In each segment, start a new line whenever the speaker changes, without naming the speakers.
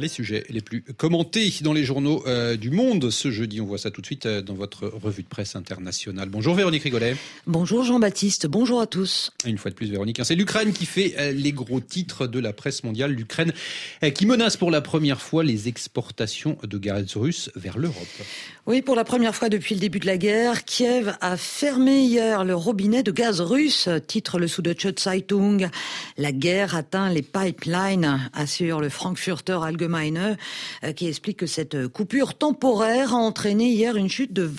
Les sujets les plus commentés dans les journaux du monde ce jeudi. On voit ça tout de suite dans votre revue de presse internationale. Bonjour Véronique Rigolet.
Bonjour Jean-Baptiste, bonjour à tous.
Une fois de plus Véronique, c'est l'Ukraine qui fait les gros titres de la presse mondiale. L'Ukraine qui menace pour la première fois les exportations de gaz russe vers l'Europe.
Oui, pour la première fois depuis le début de la guerre, Kiev a fermé hier le robinet de gaz russe, titre le Süddeutsche Zeitung. La guerre atteint les pipelines, assure le Frankfurter Allgemeine, qui explique que cette coupure temporaire a entraîné hier une chute de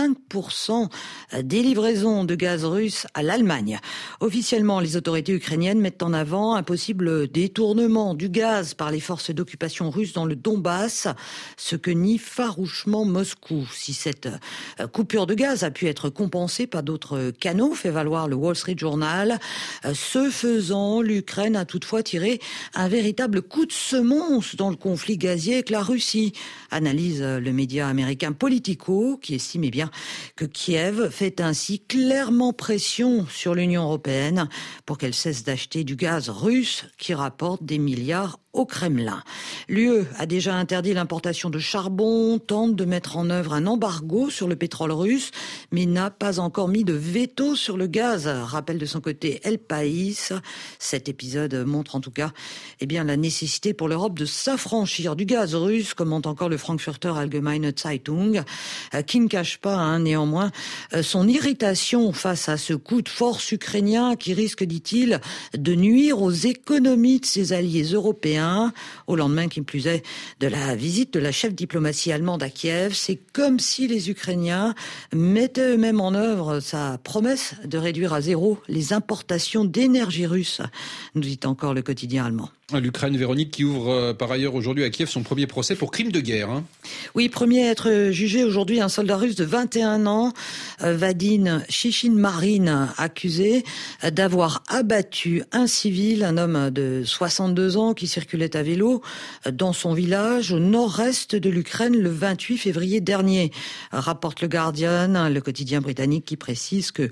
25% des livraisons de gaz russe à l'Allemagne. Officiellement, les autorités ukrainiennes mettent en avant un possible détournement du gaz par les forces d'occupation russes dans le Donbass, ce que nie farouchement Moscou. Si cette coupure de gaz a pu être compensée par d'autres canaux, fait valoir le Wall Street Journal, ce faisant, l'Ukraine a toutefois tiré un véritable coup de semonce dans le conflit gazier avec la Russie, analyse le média américain Politico, qui estime bien que Kiev fait ainsi clairement pression sur l'Union européenne pour qu'elle cesse d'acheter du gaz russe qui rapporte des milliards au Kremlin. L'UE a déjà interdit l'importation de charbon, tente de mettre en œuvre un embargo sur le pétrole russe, mais n'a pas encore mis de veto sur le gaz, rappelle de son côté El País. Cet épisode montre en tout cas la nécessité pour l'Europe de s'affranchir du gaz russe, commente encore le Frankfurter Allgemeine Zeitung, qui ne cache pas néanmoins son irritation face à ce coup de force ukrainien qui risque, dit-il, de nuire aux économies de ses alliés européens. Au lendemain, qui plus est, de la visite de la chef diplomatie allemande à Kiev, c'est comme si les Ukrainiens mettaient eux-mêmes en œuvre sa promesse de réduire à zéro les importations d'énergie russe, nous dit encore le quotidien allemand.
L'Ukraine, Véronique, qui ouvre par ailleurs aujourd'hui à Kiev son premier procès pour crime de guerre.
Oui, premier à être jugé aujourd'hui, un soldat russe de 21 ans, Vadim Chichinmarin, accusé d'avoir abattu un civil, un homme de 62 ans qui circulait à vélo dans son village au nord-est de l'Ukraine le 28 février dernier. Rapporte le Guardian, le quotidien britannique, qui précise que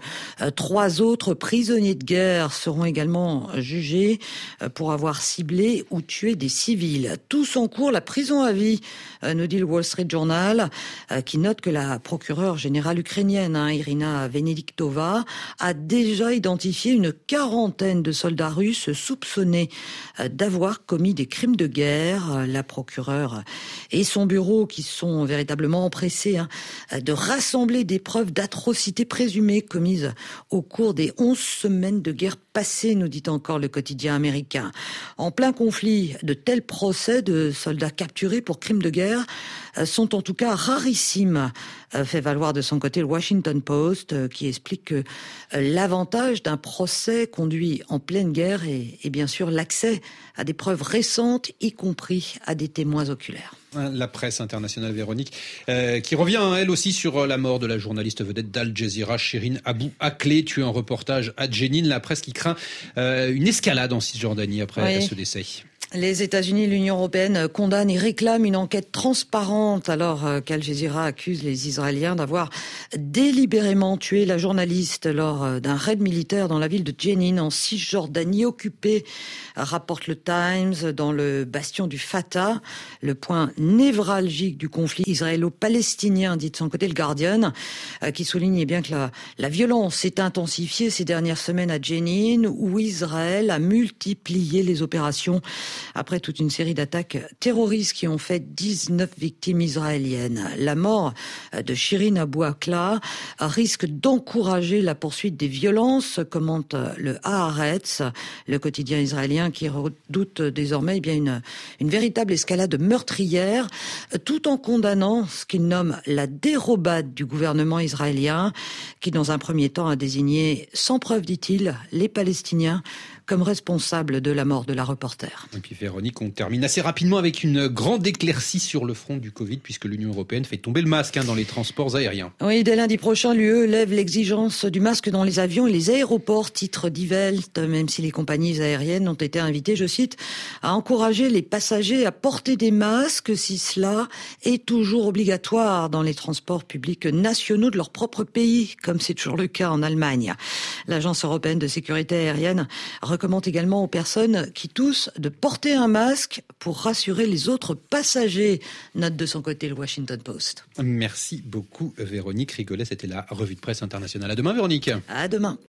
3 autres prisonniers de guerre seront également jugés pour avoir ciblé ou tuer des civils. Tous en cours la prison à vie, nous dit le Wall Street Journal, qui note que la procureure générale ukrainienne, Irina Venediktova, a déjà identifié une 40aine de soldats russes soupçonnés d'avoir commis des crimes de guerre. La procureure et son bureau, qui sont véritablement empressés de rassembler des preuves d'atrocités présumées commises au cours des 11 semaines de guerre passées, nous dit encore le quotidien américain. En plein conflit, de tels procès de soldats capturés pour crimes de guerre sont en tout cas rarissimes, fait valoir de son côté le Washington Post, qui explique que l'avantage d'un procès conduit en pleine guerre est bien sûr l'accès à des preuves récentes, y compris à des témoins oculaires.
La presse internationale, Véronique, qui revient elle aussi sur la mort de la journaliste vedette d'Al Jazeera, Shirin Abu Akleh, tuée en reportage à Jenin. La presse qui craint une escalade en Cisjordanie après ce décès.
Les États-Unis et l'Union européenne condamnent et réclament une enquête transparente alors qu'Al Jazeera accuse les Israéliens d'avoir délibérément tué la journaliste lors d'un raid militaire dans la ville de Jenin en Cisjordanie occupée, rapporte le Times, dans le bastion du Fatah, le point névralgique du conflit israélo-palestinien, dit de son côté le Guardian, qui souligne bien que la violence s'est intensifiée ces dernières semaines à Jenin, où Israël a multiplié les opérations après toute une série d'attaques terroristes qui ont fait 19 victimes israéliennes. La mort de Shirin Abu Akleh risque d'encourager la poursuite des violences, commente le Haaretz, le quotidien israélien, qui redoute désormais une véritable escalade meurtrière, tout en condamnant ce qu'il nomme la dérobade du gouvernement israélien, qui dans un premier temps a désigné, sans preuve dit-il, les Palestiniens comme responsable de la mort de la reporter.
Et puis Véronique, on termine assez rapidement avec une grande éclaircie sur le front du Covid, puisque l'Union européenne fait tomber le masque dans les transports aériens.
Oui, dès lundi prochain, l'UE lève l'exigence du masque dans les avions et les aéroports, titre Die Welt, même si les compagnies aériennes ont été invitées, je cite, à encourager les passagers à porter des masques si cela est toujours obligatoire dans les transports publics nationaux de leur propre pays, comme c'est toujours le cas en Allemagne. L'Agence européenne de sécurité aérienne recommande également aux personnes qui toussent de porter porter un masque pour rassurer les autres passagers, note de son côté le Washington Post.
Merci beaucoup Véronique Rigolet, c'était la revue de presse internationale. À demain Véronique.
À demain.